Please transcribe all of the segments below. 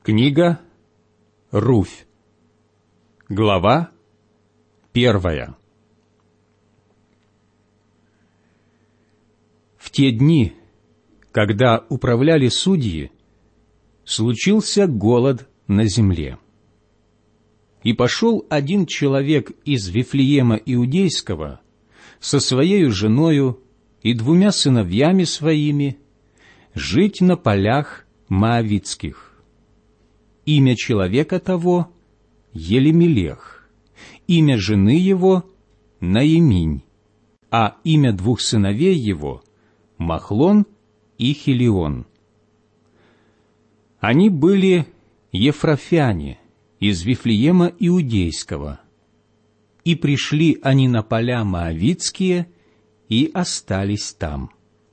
Книга Руфь. Глава 1. В те дни, когда управляли судьи, случился голод на земле. И пошел один человек из Вифлеема Иудейского со своею женою и 2 сыновьями своими жить на полях Моавитских. Имя человека того — Елемелех, имя жены его — Наиминь, а имя 2 сыновей его — Махлон и Хилион. Они были ефрафяне из Вифлеема Иудейского, и пришли они на поля Моавитские и остались там.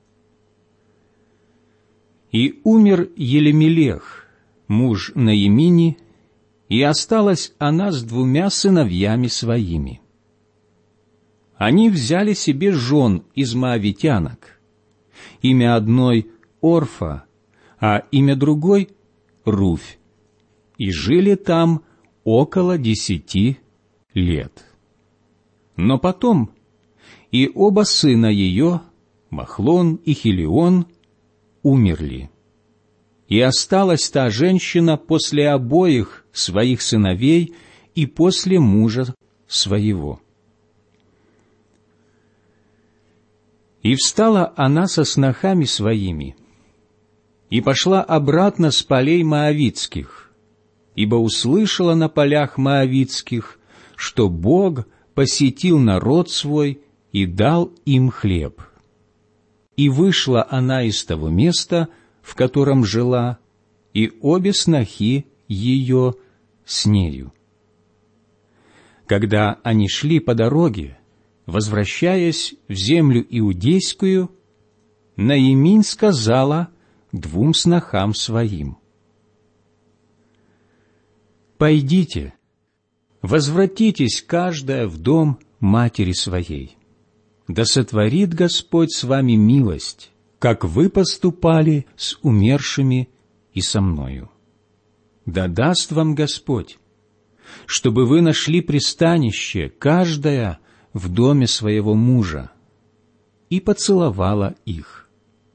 И умер Елемелех, муж Наимини, и осталась она с 2 сыновьями своими. Они взяли себе жен из моавитянок, имя одной — Орфа, а имя другой — Руфь, и жили там около 10 лет. Но потом и оба сына ее, Махлон и Хилион, умерли. И осталась та женщина после обоих своих сыновей и после мужа своего. И встала она со снохами своими, и пошла обратно с полей Моавитских, ибо услышала на полях Моавитских, что Бог посетил народ свой и дал им хлеб. И вышла она из того места, в котором жила, и обе снохи ее с нею. Когда они шли по дороге, возвращаясь в землю иудейскую, Наиминь сказала 2 снохам своим: «Пойдите, возвратитесь каждая в дом матери своей. Да сотворит Господь с вами милость, как вы поступали с умершими и со мною. Да даст вам Господь, чтобы вы нашли пристанище, каждая в доме своего мужа». И поцеловала их.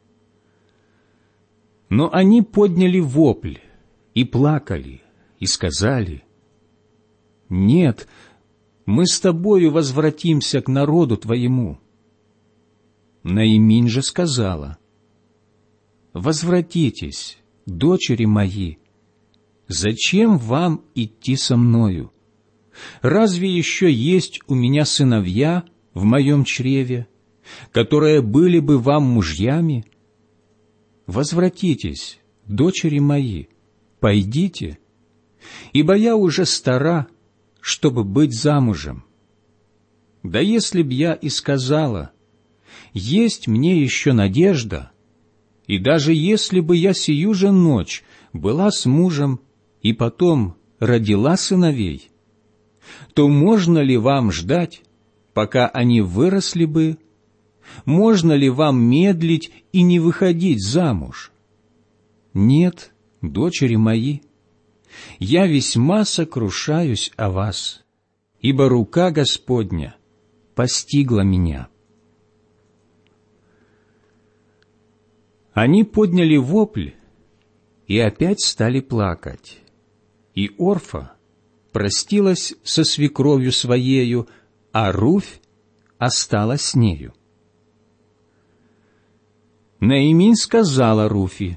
Но они подняли вопль и плакали, и сказали: «Нет, мы с тобою возвратимся к народу твоему». Наиминь же сказала: «Возвратитесь, дочери мои, зачем вам идти со мною? Разве еще есть у меня сыновья в моем чреве, которые были бы вам мужьями? Возвратитесь, дочери мои, пойдите, ибо я уже стара, чтобы быть замужем. Да если б я и сказала: есть мне еще надежда, и даже если бы я сию же ночь была с мужем и потом родила сыновей, то можно ли вам ждать, пока они выросли бы? Можно ли вам медлить и не выходить замуж? Нет, дочери мои, я весьма сокрушаюсь о вас, ибо рука Господня постигла меня». Они подняли вопль и опять стали плакать, и Орфа простилась со свекровью своею, а Руфь осталась с нею. Наиминь сказала Руфи: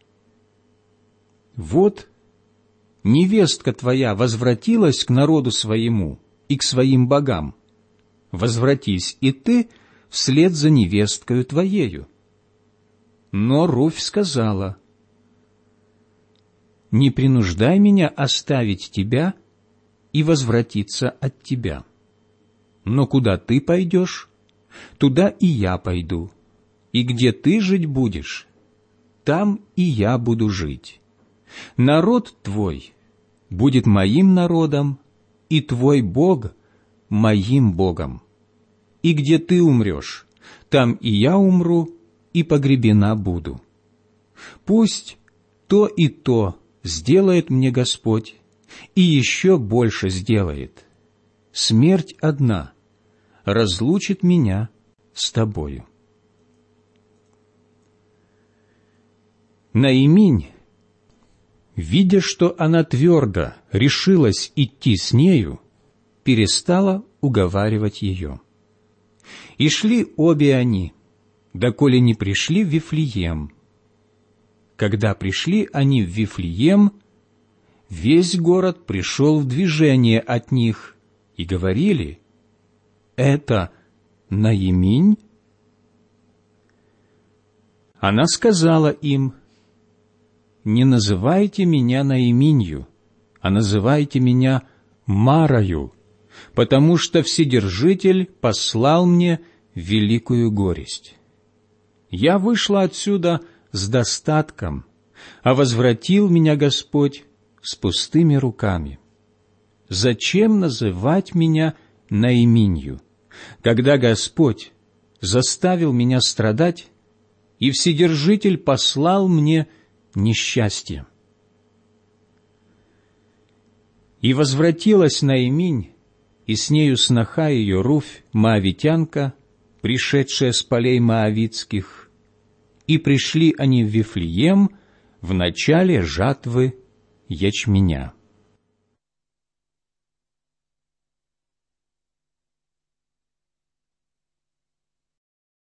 «Вот невестка твоя возвратилась к народу своему и к своим богам. Возвратись и ты вслед за невесткою твоею». Но Руфь сказала: «Не принуждай меня оставить тебя и возвратиться от тебя. Но куда ты пойдешь, туда и я пойду, и где ты жить будешь, там и я буду жить. Народ твой будет моим народом, и твой Бог моим Богом. И где ты умрешь, там и я умру, и погребена буду. Пусть то и то сделает мне Господь, и еще больше сделает. Смерть одна разлучит меня с тобою». Наиминь, видя, что она твердо решилась идти с нею, перестала уговаривать ее. И шли обе они, доколе не пришли в Вифлеем. Когда пришли они в Вифлеем, весь город пришел в движение от них, и говорили: «Это Наиминь?» Она сказала им: «Не называйте меня Наиминью, а называйте меня Марою, потому что Вседержитель послал мне великую горесть. Я вышла отсюда с достатком, а возвратил меня Господь с пустыми руками. Зачем называть меня Наиминью, когда Господь заставил меня страдать, и Вседержитель послал мне несчастье?» И возвратилась Наиминь, и с нею сноха ее Руфь, моавитянка, пришедшая с полей моавитских, и пришли они в Вифлеем в начале жатвы ячменя.